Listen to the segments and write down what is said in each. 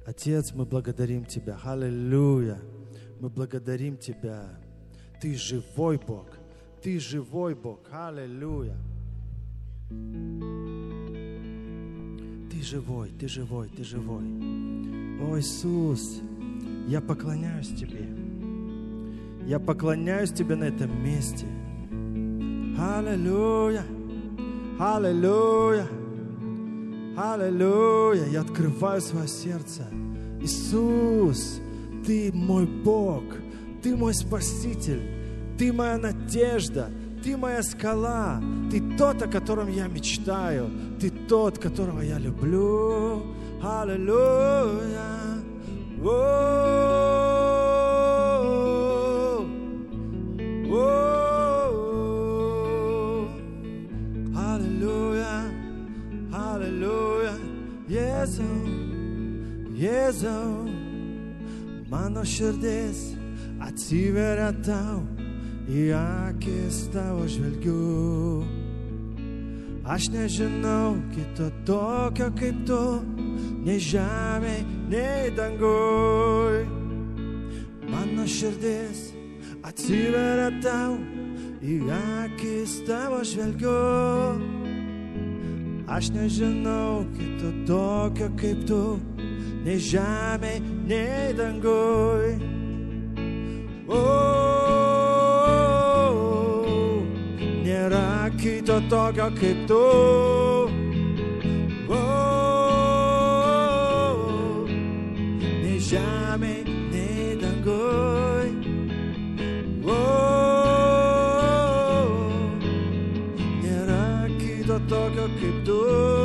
Отец, мы благодарим Тебя. Аллилуйя. Мы благодарим Тебя. Ты живой Бог. Ты живой Бог. Аллилуйя. Ты живой, Ты живой, Ты живой. О, Иисус, я поклоняюсь Тебе. Я поклоняюсь Тебе на этом месте. Аллилуйя. Аллилуйя. Аллилуйя. Я открываю свое сердце. Иисус, Ты мой Бог. Ты мой Спаситель. Ты моя надежда. Ты моя скала. Ты тот, о котором я мечтаю. Ты тот, которого я люблю. Аллилуйя. Аллилуйя. Аллilуйя. Jėzau, mano širdis atsiveria tau, į akis tavo žvelgiu. Aš nežinau kito tokio kaip tu, nei žemėj, nei danguj. Mano širdis atsiveria tau, į akis tavo žvelgiu. Aš nežinau kito tokio kaip tu, nei žemėj, nei danguj. Nėra kito tokio kaip tu. Nei žemėj, nei danguj. Nėra kito tokio kaip tu.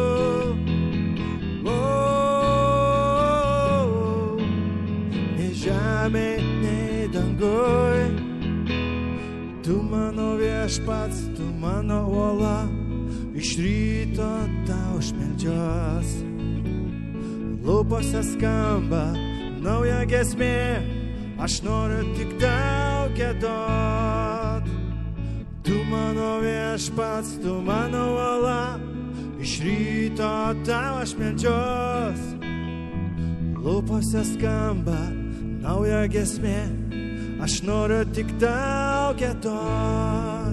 Nei danguj. Tu mano viešpats, tu mano uola, iš ryto tau aš meldžiuos. Lūpose skamba nauja giesmė, aš noriu tik tau giedot. Tu mano viešpats, tu mano uola, iš ryto tau aš meldžiuos. Lūpose skamba nauja giesmė, aš noriu tik tau giedot.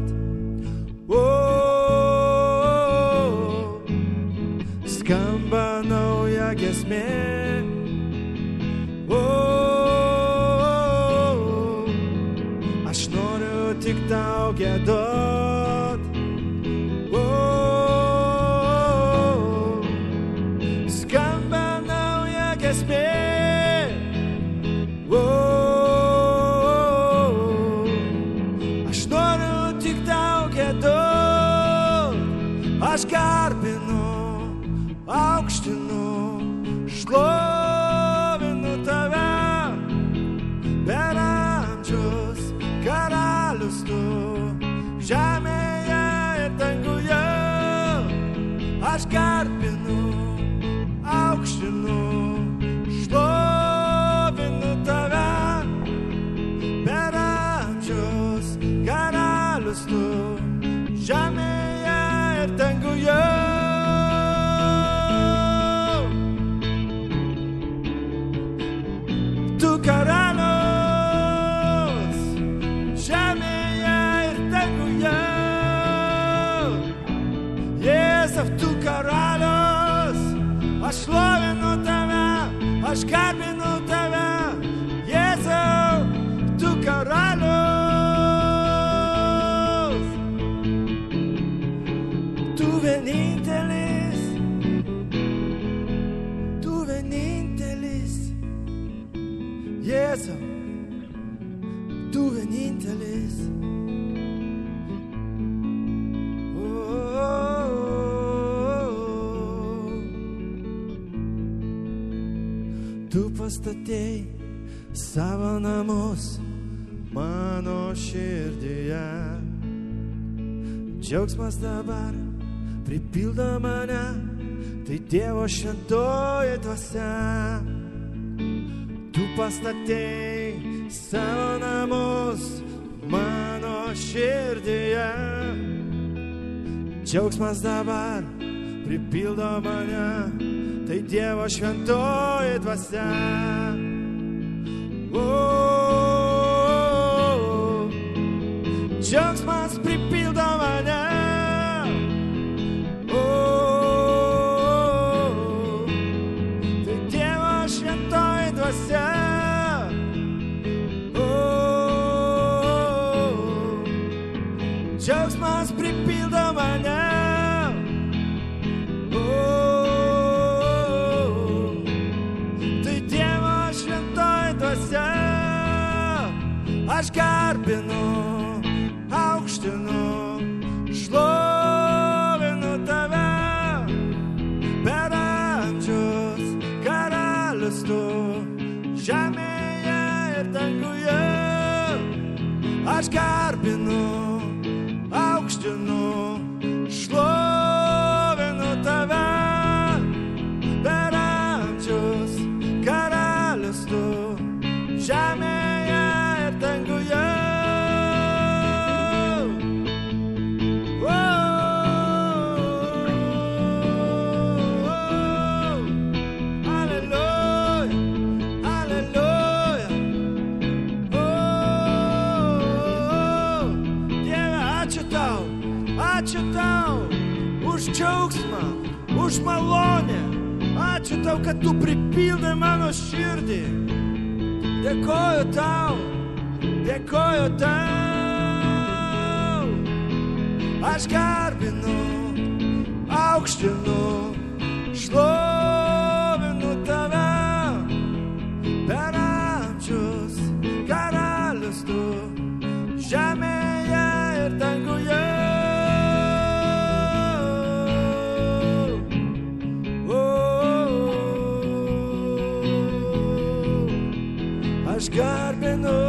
Skamba nauja giesmė. Aš noriu tik tau giedot. Skamba nauja giesmė. Aš garbinu, aukštinu, šlovinu tave, per amžius karalius tu, žemėje ir danguje. Aš garbinu, aukštinu, šlovinu tave, per amžius karalius tu, žemėje ir danguje. Tu karalius, žemėje ir danguje. Jėzau, tu karalius, aš šlovinu tave, aš garbinu tave. Jėzau, tu karalius. Tu vienintelis, Jėzau, tu vienintelis. Tu pastatei savo namus mano širdyje. Džiaugsmas dabar pripildo mane, tai Dievo šventoji dvasia. Tu pastatei savo namus mano širdyje. Džiaugsmas dabar pripildo mane, tai Dievo šventoji dvasia. Džiaugsmas pripildo mane. Tai Dievo šventoji dvasia. Džiaugsmas pripildo mane. Tai Dievo šventoji dvasia. Aš garbinu, aukštinu, šlovinu tave. Per amžius karalius tu, žemėje ir danguje. Aš garbinu, aukštinu, šlovinu tave. Per amžius karalius tu, žemėje ir danguje. Ačiū tau už džiaugsmą, už malonę. Ačiū tau, kad tu pripildai mano širdį. Dėkoju tau, dėkoju tau. Aš garbinu, aukštinu, šlovinu tave. Per amžius karalius tu, žemėje ir danguje. Aš garbinu,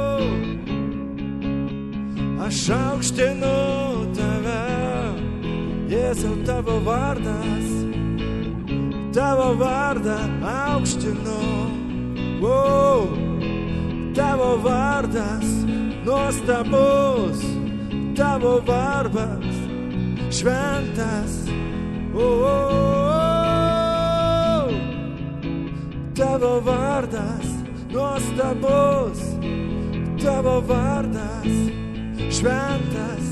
aš aukštinu tave. Jėzau, tavo vardas, tavo vardą aukštinu. Tavo vardas nuostabus, tavo vardas šventas. Tavo vardas nuostabus, tavo vardas šventas.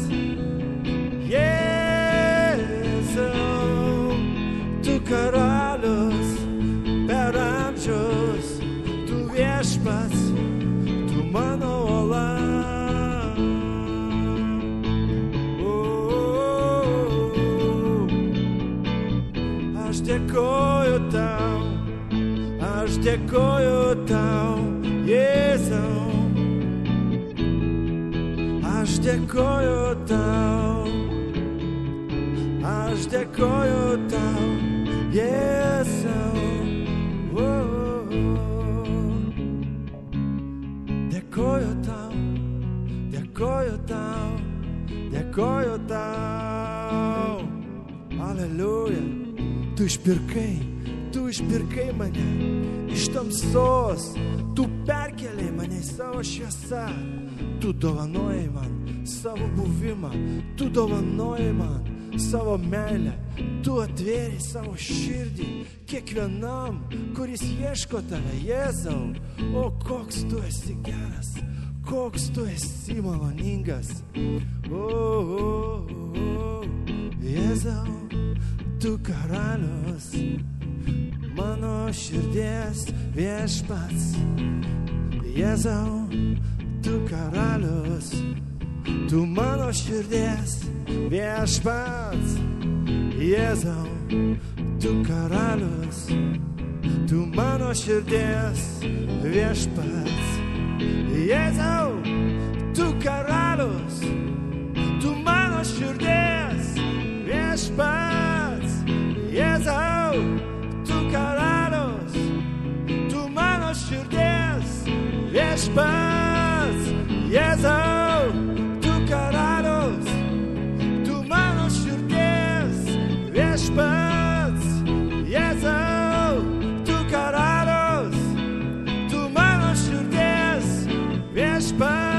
Jėzau, tu karalius per amžius, tu viešpats, tu mano uola. Aš dėkoju tau, aš dėkoju tau, Jėzau. Aš dėkoju tau, aš dėkoju tau, Jėzau. Dėkoju tau, dėkoju tau, dėkoju tau. Aleliuja, tu išpirkai mane iš tamsos, tu perkėlei mane į savo šviesą, tu dovanojai man savo buvimą, tu dovanojai man savo meilę, tu atvėrei savo širdį kiekvienam, kuris ieško tave, Jėzau. O koks tu esi geras, koks tu esi maloningas. Jėzau, tu karalius, mano širdies viešpats. Jėzau, tu karalius, tu mano širdies viešpats. Jėzau, tu karalius, tu mano širdies viešpats. Jėzau, tu karalius, tu mano širdies viešpats. Jėzau, tu karalius, tu mano širdies viešpats. Jėzau, tu karalius, tu mano širdies viešpats. Jėzau, tu karalius, tu mano širdies viešpats.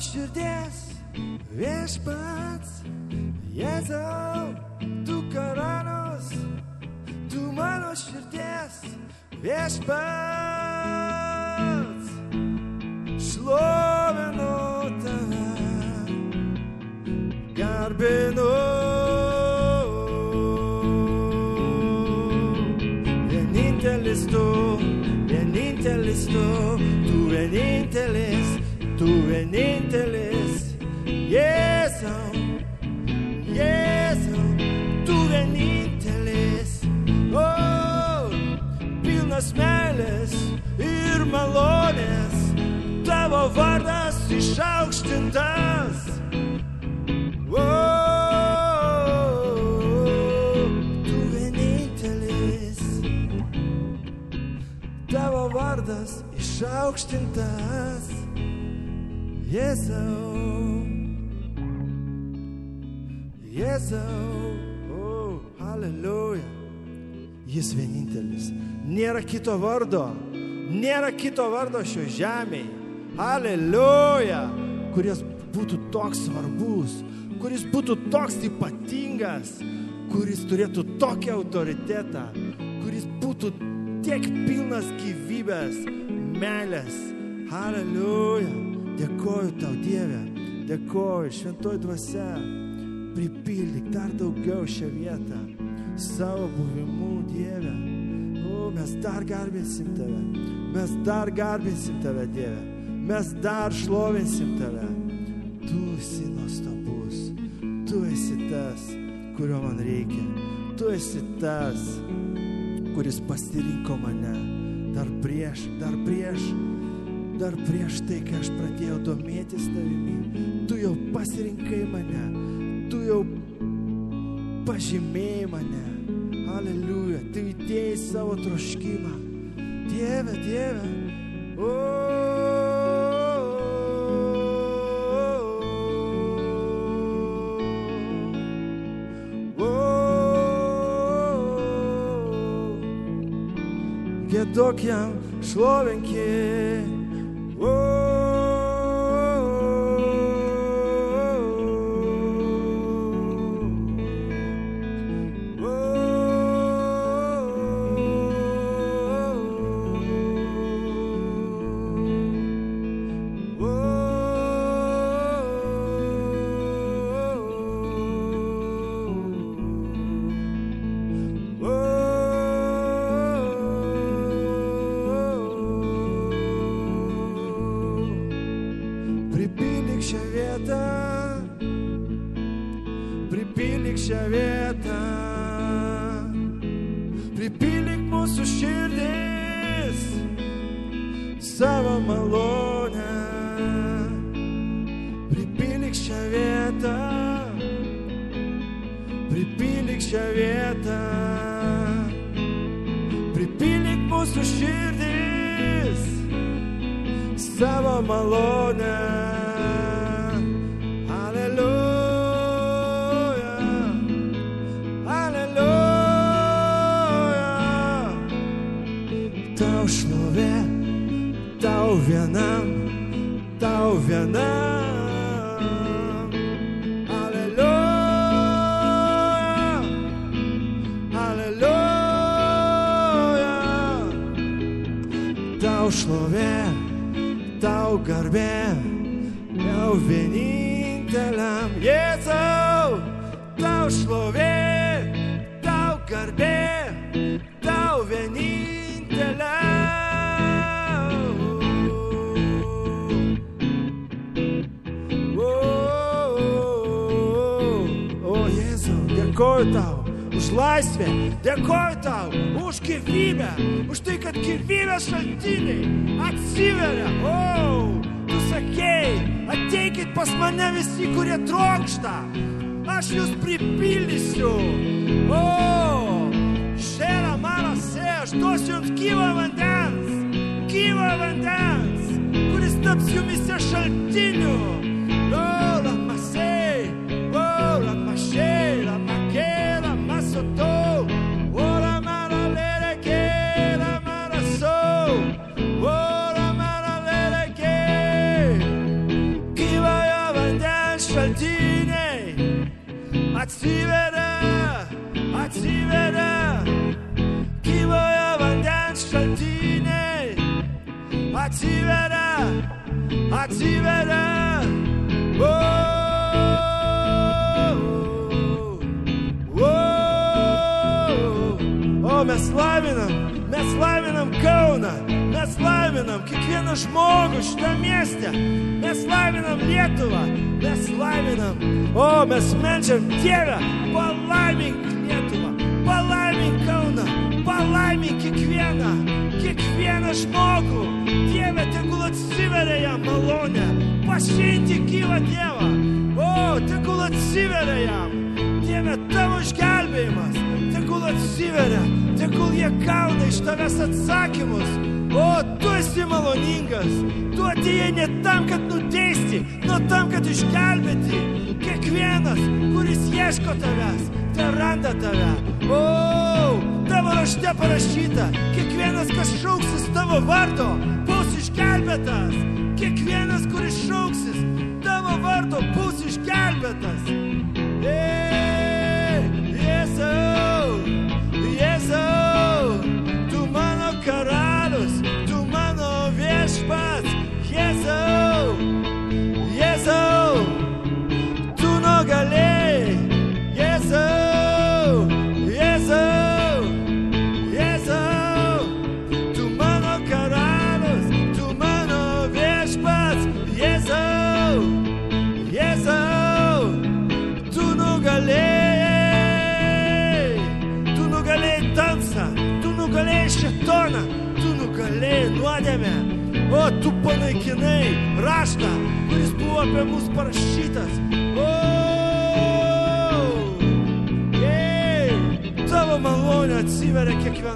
širdies viešpats, Jėzau, tu karalius, tu mano širdies viešpats, šlovinu tave, garbinu. Vienintelis tu, tu vienintelis, Jėzau, Jėzau, tu vienintelis, o, pilnas meilės ir malonės, tavo vardas išaukštintas, o, tu vienintelis, tavo vardas išaukštintas, Jėzau, Jėzau, oh, halleluja. Jis vienintelis. Nėra kito vardo šio žemėje. Halleluja. Kuris būtų toks svarbus, kuris būtų toks ypatingas, kuris turėtų tokį autoritetą, kuris būtų tiek pilnas gyvybės, meilės. Halleluja. Dėkoju tau, Dieve, dėkoju, šventoji dvasia, pripildyk dar daugiau šią vietą savo buvimu, Dieve. O, mes dar garbinsim tave, Dieve, mes dar šlovinsim tave. Tu esi nuostabus, tu esi tas, kurio man reikia, tu esi tas, kuris pasirinko mane dar prieš tai, kai aš pradėjau domėtis tavimi. Tu jau pasirinkai mane, tu jau pažymėjai mane. Halleluja, tu įdėjai savo troškimą. Dieve, Dieve, giedok jam, šlovinki. Pripildyk šią vietą, pripildyk mūsų širdis savo malonę. Pripildyk šią vietą, pripildyk šią vietą, pripildyk mūsų širdis savo malonę. Tau vienam, Alleluja, Alleluja. Tau šlovė, tau garbė, tau vieninteliam, Jėzau. Tau šlovė, tau garbė, tau vieninteliam. Dėkoju tau už laisvę, dėkoju tau už gyvybę, už tai, kad gyvybės šaltiniai atsiveria. O, tu sakei, ateikit pas mane visi, kurie trokšta, aš jūs pripildysiu. O, šėra mano se, aš duosiu jums gyvo vandens, kuris taps jumise šaltiniu. O, lamasei, o, lamasei, lamakera, masoto, o, lamaralere, que, lamaraso, o, lamaralere, que, kiva atsiveria, gyvojo vandens šaltiniai, atsiveria, O mes laiminam Kauną, mes laiminam kiekvieną žmogų šitą miestę, mes laiminam Lietuvą, mes laiminam, mes meldžiam Dievę, palaimink Lietuvą, palaimink Kauną, palaimink kiekvieną žmogų, Dieve, tegul atsiveria jam malonę, pažinti gyvą Dievą, tegul atsiveria jam, Dieve, tavo išgelbėjimas, tegul atsiveria, tegul jie gauna iš tavęs atsakymus. Tu esi maloningas, tu atėjai ne tam, kad nuteisti, no tam, kad išgelbėti. Kiekvienas, kuris ieško tavęs, te randa tave. Tavo rašte parašyta, kiekvienas, kas šauksis tavo vardo, bus išgelbėtas. Kiekvienas, kuris šauksis tavo vardo, bus išgelbėtas. Jėzau, tu mano karalius, tu mano viešpats. Jėzau, tu nugalėjai. Jėzau, tu mano karalius, tu mano viešpats. Jėzau, tu nugalėjai tamsą, tu nugalėjai šėtoną, tu nugalėjai nuodėmę. Tu panaikinai raštą, kuris buvo apie mus parašytas. Tavo malonė atsiveria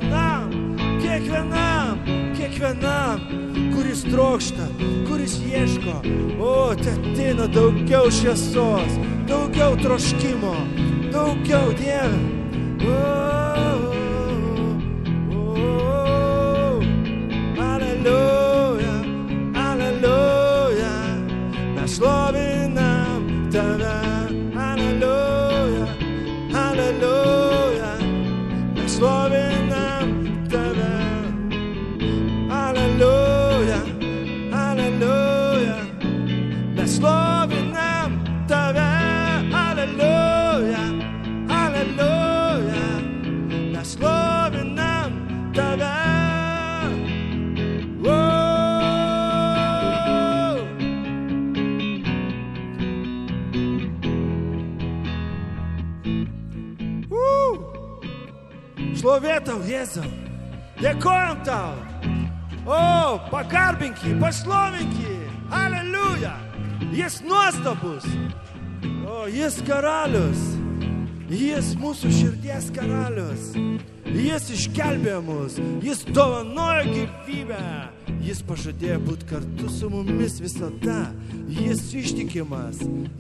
kiekvienam, kuris trokšta, kuris ieško. Te ateina daugiau šviesos, daugiau troškimo, daugiau Dieve. Alleluja, mes šlovinam tave. Alleluja, mes šlovinam tave. Alleluja, mes šlovinam tave. Alleluja, mes šlovinam tave. Šlovė tau, Jėzau, dėkojam tau. Pagarbinki, pašlovinki. Alleluja, jis nuostabus. Jis karalius, jis mūsų širdies karalius. Jis išgelbėjo mus, jis dovanojo gyvybę. Jis pažadėjo būti kartu su mumis visada. Jis ištikimas.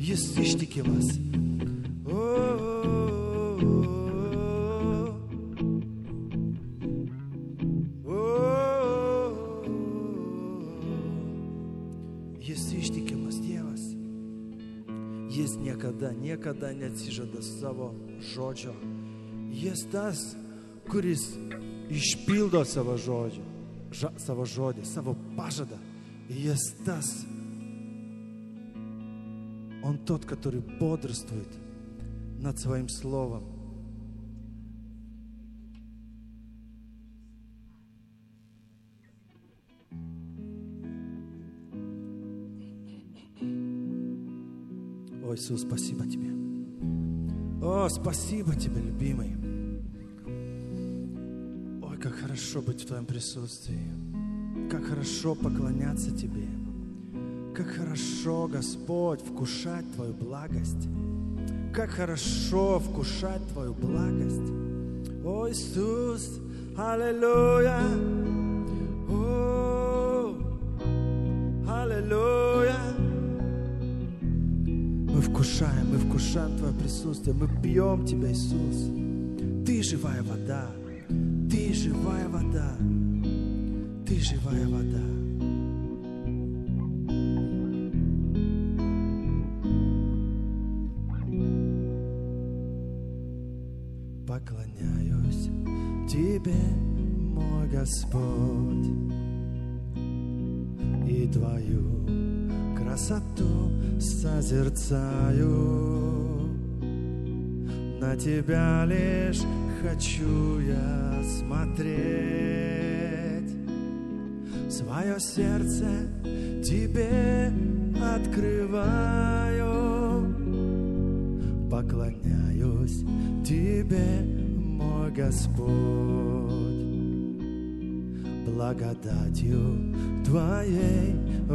Niekada neatsižada savo žodžio. Jis tas, kuris išpildo savo žodį, savo pažadą. Jis tas. Он тот, который бодрствует над своим словом. Иисус, спасибо Тебе. Спасибо Тебе, любимый. Как хорошо быть в Твоем присутствии. Как хорошо поклоняться Тебе. Как хорошо, Господь, вкушать Твою благость. Как хорошо вкушать Твою благость. Иисус, аллилуйя. Аллилуйя. Мы вкушаем Твое присутствие. Мы пьем Тебя, Иисус. Ты живая вода. Ты живая вода. Ты живая вода. Поклоняюсь Тебе, мой Господь, и Твою красоту созерцаю. На Тебя лишь хочу я смотреть, свое сердце Тебе открываю. Поклоняюсь Тебе, мой Господь, благодатью Твоей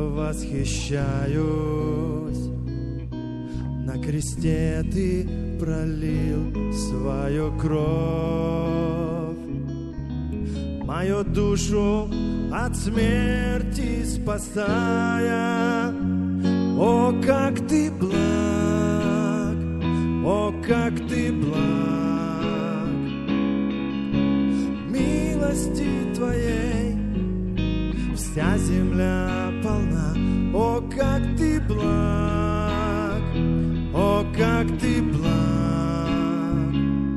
восхищаюсь. На кресте Ты пролил свою кровь, мою душу от смерти спасая. О, как Ты благ, о, как Ты благ, милости Твоей вся земля полна. О, как Ты благ, о, как Ты благ,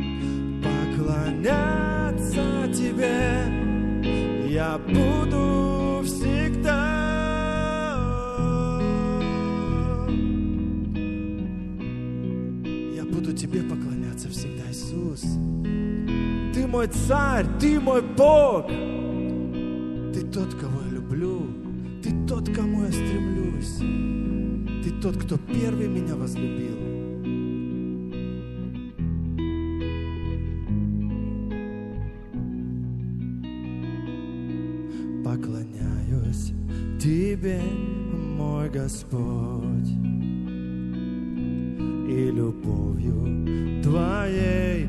поклоняться Тебе я буду всегда. Я буду Тебе поклоняться всегда, Иисус. Ты мой Царь, Ты мой Бог. Ты тот, кого я люблю. Ты тот, к кому я стремлюсь. Ты тот, кто первый меня возлюбил. Поклоняюсь Тебе, мой Господь, и любовью Твоей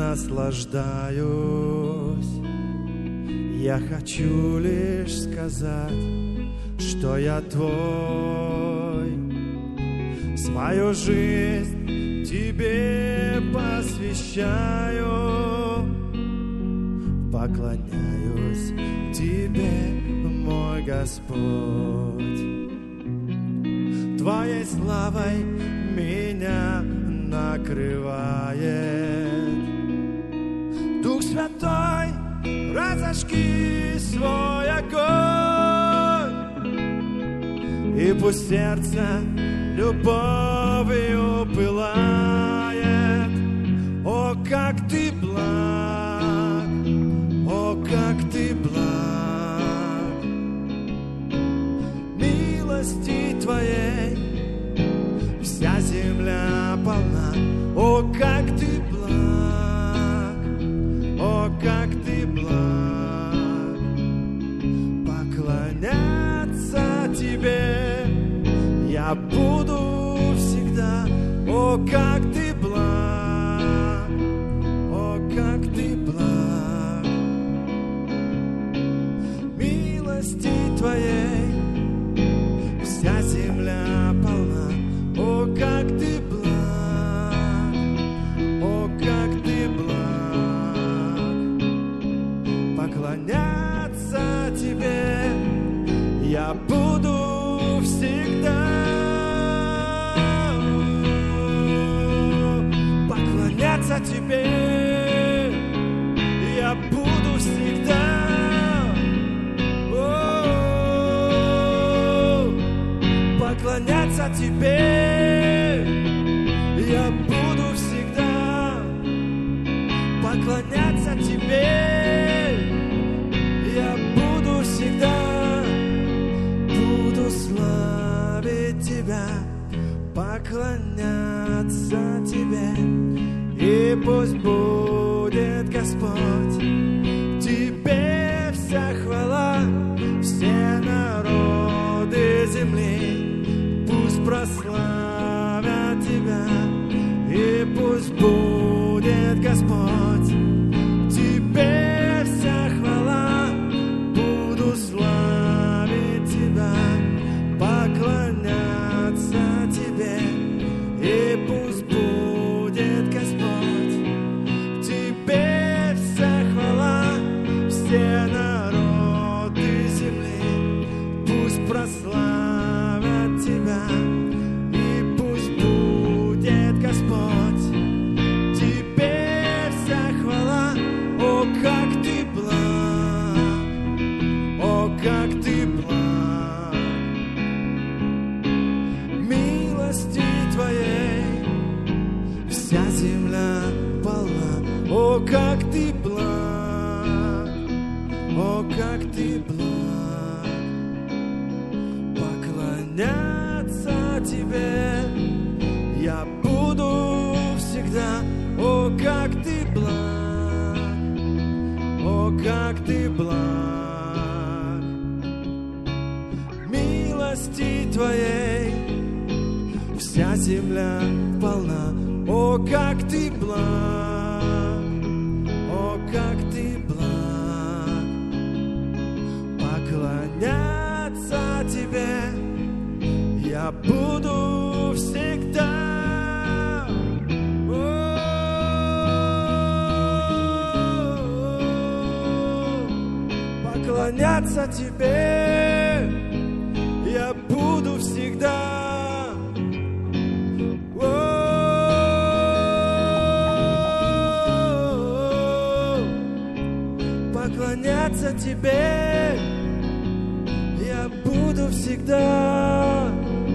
наслаждаюсь. Я хочу лишь сказать, что я Твой, свою жизнь Тебе посвящаю. Поклоняюсь Тебе, мой Господь, Твоей славой меня накрывает. Дух Святой, разожги свой огонь, и пусть сердце любовью пылает. О, как Ты благ, о, как Ты благ, милости Твоей вся земля полна. О, как Ты благ, о, как Ты благ, поклоняться Тебе я буду всегда. О, как Ты благ, о, как Ты благ, милости Твоей вся земля полна. О, как Ты благ, о, как Ты благ, поклоняться Тебе я буду всегда. Поклоняться Тебе я буду всегда. Поклоняться Тебе я буду всегда. Поклоняться Тебе я буду всегда. Буду славить Тебя, поклоняться Тебе, и пусть будет, Господь, Тебе вся хвала. Все народы земли пусть прославят Тебя, и пусть будет, Господь, Тебе вся хвала. Буду славить Тебя, поклоняться Тебе, и пусть будет, Господь, Тебе вся хвала. Все народы земли пусть прославят Тебя, и пусть будет, Господь, Тебе вся О, как ты благ, о, как ты благ. Поклоняться тебе я буду всегда. О, как ты благ, о, как ты благ. Милости твоей вся земля полна. О, как ты благ, о, как ты благ. Поклоняться тебе я буду всегда. Поклоняться тебе я буду всегда. Поклоняться тебе я буду всегда.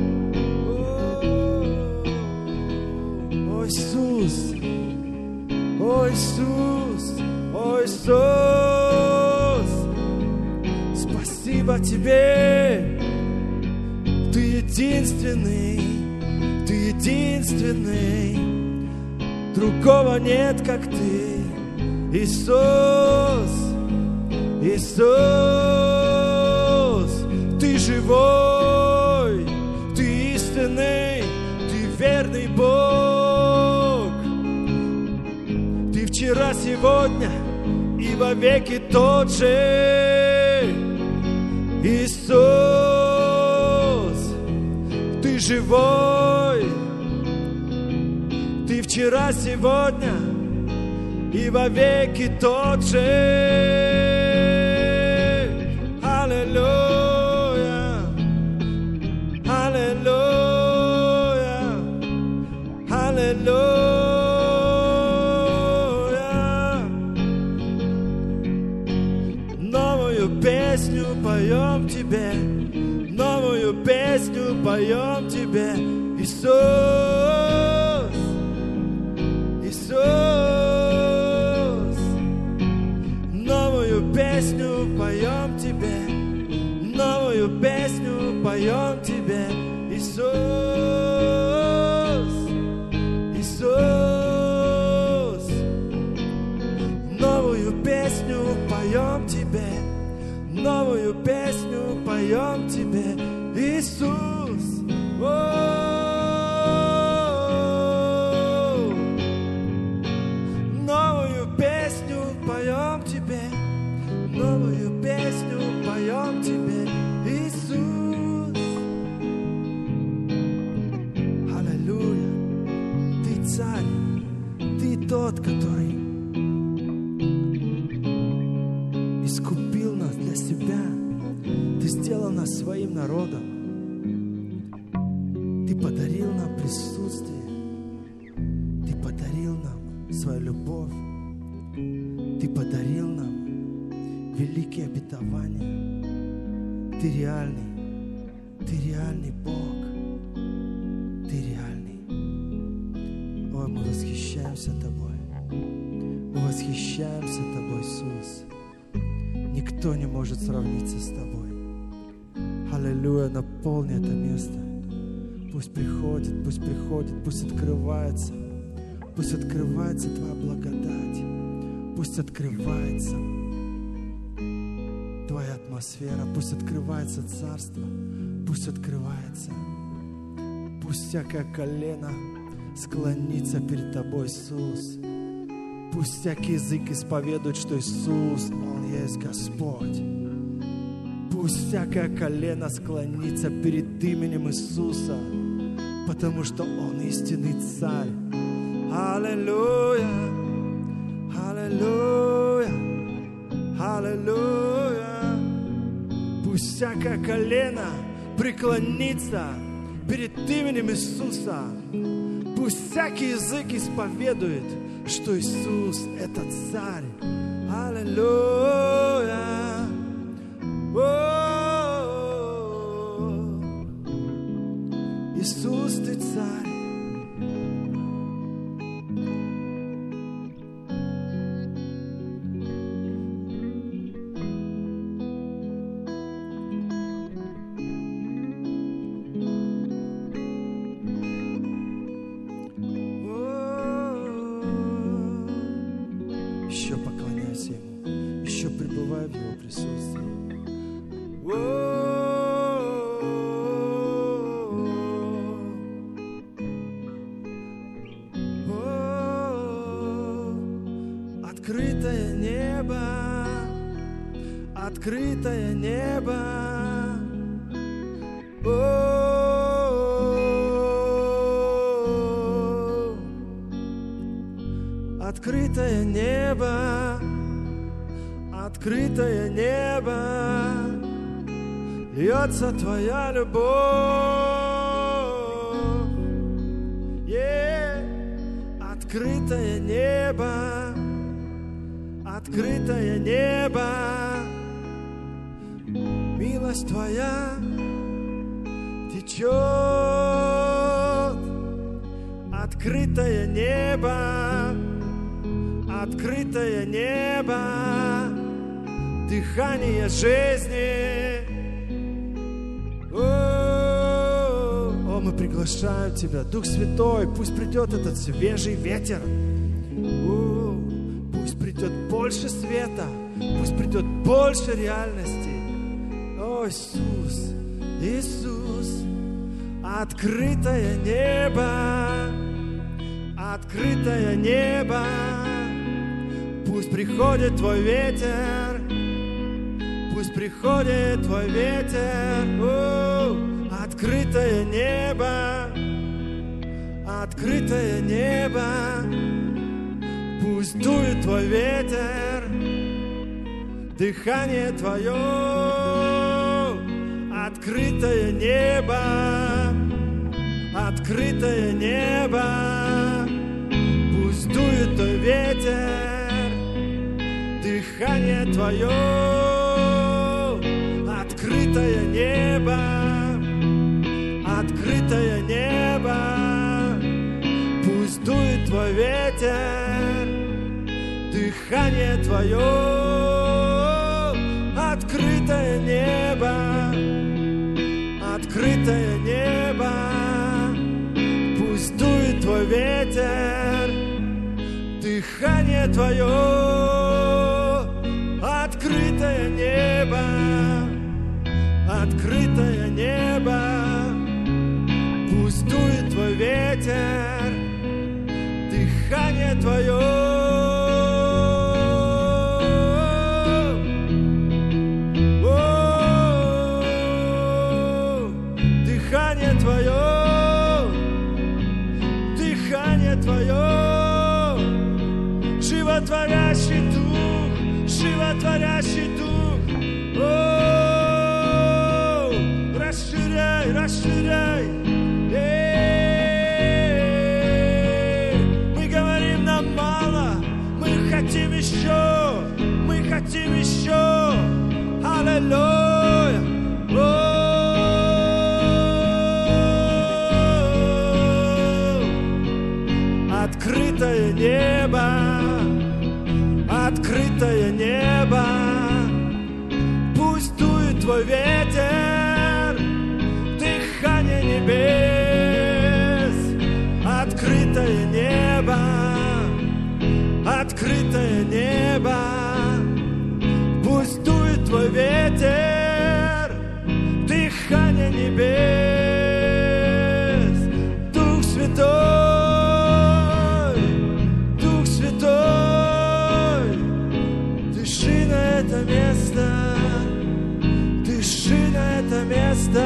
О, Иисус, о, Иисус, о, Иисус, спасибо тебе. Ты единственный, ты единственный, другого нет, как ты, Иисус. Иисус, ты живой, ты истинный, ты верный Бог. Ты вчера, сегодня и вовеки тот же. Иисус, ты живой, ты вчера, сегодня и вовеки тот же. Аллилуйя, аллилуйя, аллилуйя. Новую песню поем тебе, новую песню поем тебе, Иисус, Иисус. Новую песню поем тебе, новую песню поем тебе, Иисус, Иисус. Новую песню поем тебе, новую песню поем тебе, Иисус. Новую песню поем тебе, новую песню поем тебе, Иисус. Аллилуйя. Ты царь, ты тот, который искупил нас для себя. Ты сделал нас своим народом. Ты подарил нам присутствие. Ты подарил нам свою любовь. Ты подарил нам великие обетования. Ты реальный Бог. Ты реальный. Ой, мы восхищаемся Тобой. Мы восхищаемся Тобой, Иисус. Никто не может сравниться с Тобой. Аллилуйя, наполни это место. Пусть приходит, пусть открывается. Пусть открывается Твоя благодать. Пусть открывается Твоя атмосфера. Пусть открывается Царство. Пусть открывается. Пусть всякое колено склонится перед Тобой, Иисус. Пусть всякий язык исповедует, что Иисус, Он есть Господь. Пусть всякое колено склонится перед именем Иисуса, потому что Он истинный Царь. Аллилуйя, аллилуйя, аллилуйя. Пусть всякое колено преклонится перед именем Иисуса. Пусть всякий язык исповедует, что Иисус — это Царь. Аллилуйя. Иисус, Ты Царь. Открытое небо, открытое небо. Открытое небо, открытое небо, льется твоя любовь. Открытое небо, открытое небо, милость твоя течет. Открытое небо, открытое небо, дыхание жизни. О, мы приглашаем Тебя, Дух Святой, пусть придет этот свежий ветер. Пусть придет больше света, пусть придет больше реальности. О, Иисус, Иисус, открытое небо, открытое небо. Пусть приходит Твой ветер, пусть приходит Твой ветер. Открытое небо, открытое небо. Пусть дует Твой ветер, дыхание Твое. Открытое небо, открытое небо. Пусть дует Твой ветер, дыхание Твое. Открытое небо, открытое небо. Пусть дует Твой ветер, дыхание Твое. Открытое небо, открытое небо. Пусть дует Твой ветер, дыхание Твое. Открытое небо, открытое небо. Пусть дует Твой ветер, дыхание Твое. Дыхание Твое, дыхание Твое. Животворящий Дух, животворящий Дух. Расширяй, расширяй. Мы говорим, нам мало, мы хотим еще, мы хотим еще. Аллилуйя. Открытое небо, открытое небо. Пусть дует Твой ветер, дыхание небес. Открытое небо, открытое небо. Пусть дует Твой ветер, дыхание небес. Дух Святой, Дух Святой, дыши на это место, дыши на это место.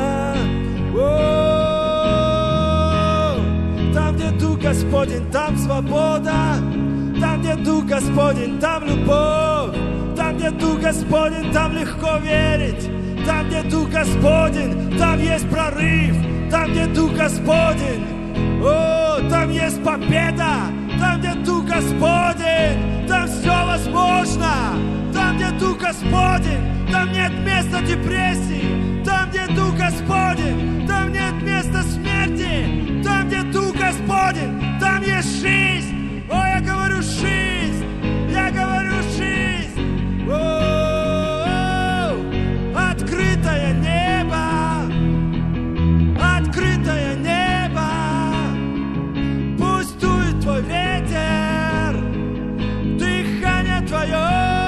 Там, где Дух Господень, там свобода. Там, где Дух Господень, там любовь. Там, где Дух Господень, там легко верить. Там, где Дух Господень, там есть прорыв. Там, где Дух Господень, там есть победа. Там, где Дух Господень, там все возможно. Там, где Дух Господень, там нет места депрессии. Там, где Дух Господень, там нет места смерти. Там, где Дух Господень, там есть жизнь. О, я говорю жизнь. Я говорю жизнь. Открытое небо, открытое небо. Пусть дует Твой ветер, дыхание Твое.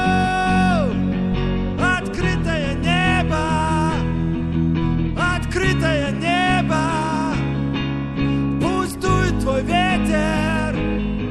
Открытое небо, открытое небо. Пусть дует Твой ветер,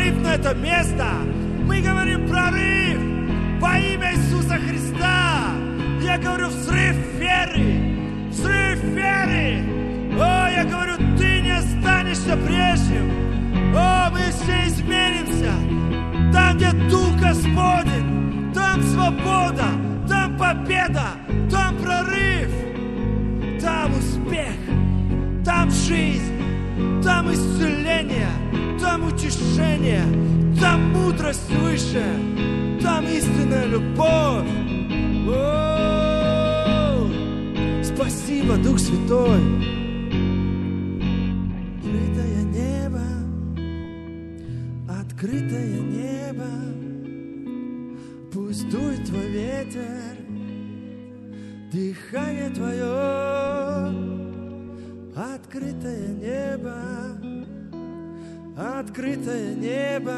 прорыв на это место. Мы говорим прорыв во имя Иисуса Христа. Я говорю взрыв веры. Взрыв веры. О, я говорю, ты не останешься прежним. О, мы все изменимся. Там, где Дух Господень, там свобода, там победа, там прорыв, там успех, там жизнь, там исцеление, там утешение, там мудрость свыше, там истинная любовь. О, спасибо, Дух Святой. Открытое небо, открытое небо, пусть дует твой ветер, дыхание твое. Открытое небо, открытое небо,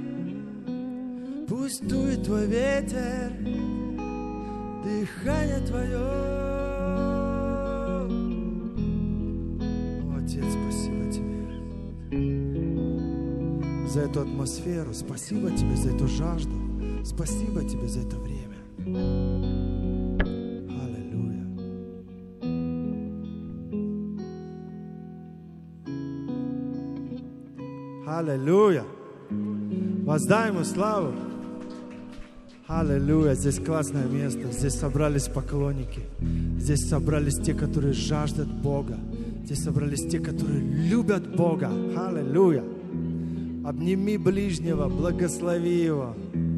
пусть дует твой ветер, дыхание твое. О, Отец, спасибо тебе за эту атмосферу, спасибо тебе за эту жажду, спасибо тебе за это время. Аллилуйя. Аллилуйя. Воздай ему славу. Аллилуйя. Здесь классное место. Здесь собрались поклонники. Здесь собрались те, которые жаждут Бога. Здесь собрались те, которые любят Бога. Аллилуйя. Обними ближнего, благослови его.